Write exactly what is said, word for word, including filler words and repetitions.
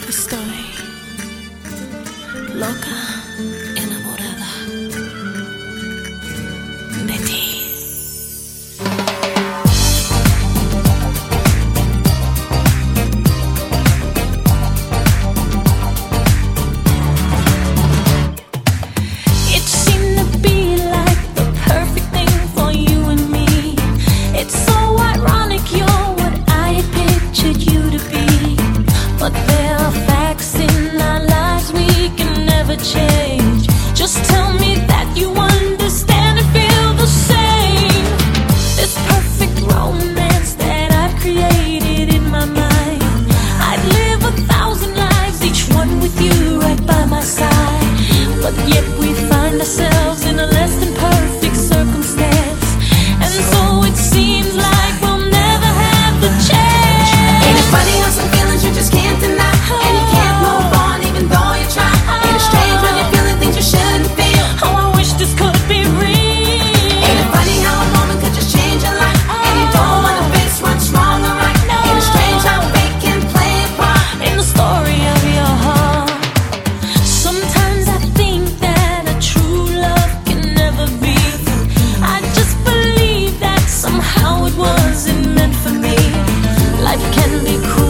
Estoy loca, enamorada de ti. It seemed to be like the perfect thing for you and me. It's so ironic you're what I had pictured you to be. But there are facts in our lives we can never change. Just tell me that you understand and feel the same. This perfect romance that I've created in my mind, I'd live a thousand lives, each one with you right by my side. But yet we find ourselves in a less than perfect circumstance, and so it seems like we'll never have the chance. Ain't it funny how some feelings you just can't deny, and you can't move on even though you try. Ain't it strange when you're feeling things you shouldn't feel? Oh, I wish this could be real. Ain't it funny how a moment could just change your life, and you don't wanna face what's wrong or right? Ain't it strange how fate can play a part In the story of your heart, sometimes I think that a true love can never be. I just believe that somehow it wasn't meant for me. Life can be cruel.